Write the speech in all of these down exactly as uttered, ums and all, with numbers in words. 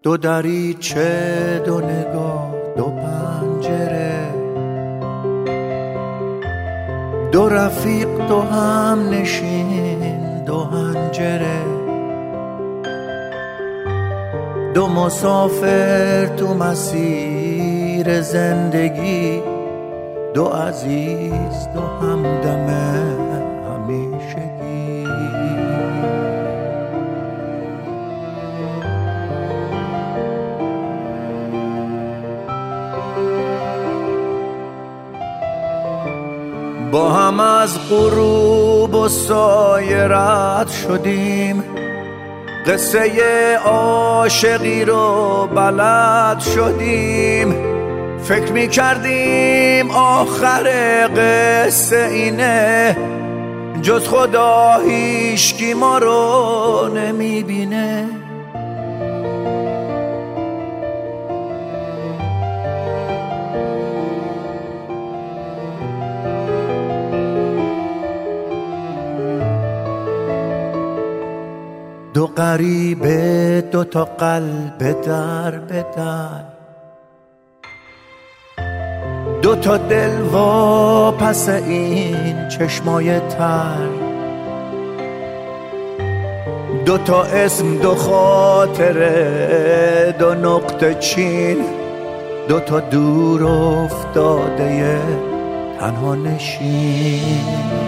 دو دریچه، دو نگاه، دو پنجره، دو رفیق، دو هم نشین، دو هنجره، دو مسافر تو مسیر زندگی، دو عزیز، دو همدم همیشگی. با هم از غروب و سایه رد شدیم، قصه عاشقی رو بلد شدیم. فکر می کردیم آخر قصه اینه، جز خدا هیچکی ما رو نمی بینه. دو غریبه، دو تا قلب در به در، دو تا دل وا پس این چشمای تر، دو تا اسم، دو خاطره، دو نقطه چین، دو تا دور افتاده تنها نشین.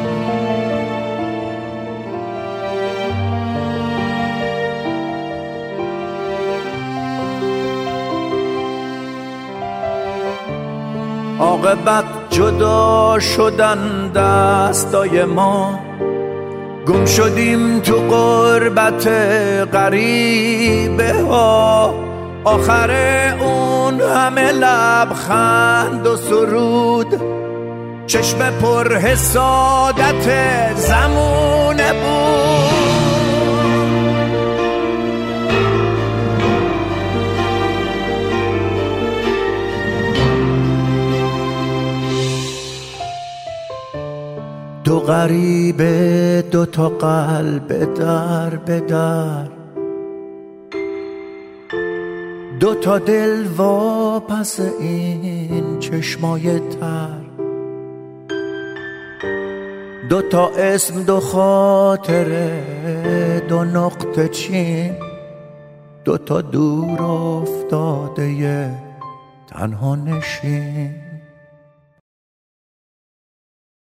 عاقبت جدا شدن دستای ما، گم شدیم تو غربت غریبه ها. آخر اون همه لبخند و سرود، چشم پر حسادت زمونه بود. دو غریبه، دو تا قلب در به در، دو تا دل وا پس این چشمای تر، دو تا اسم، دو خاطره، دو نقطه چین، دو تا دور افتاده تنها نشین.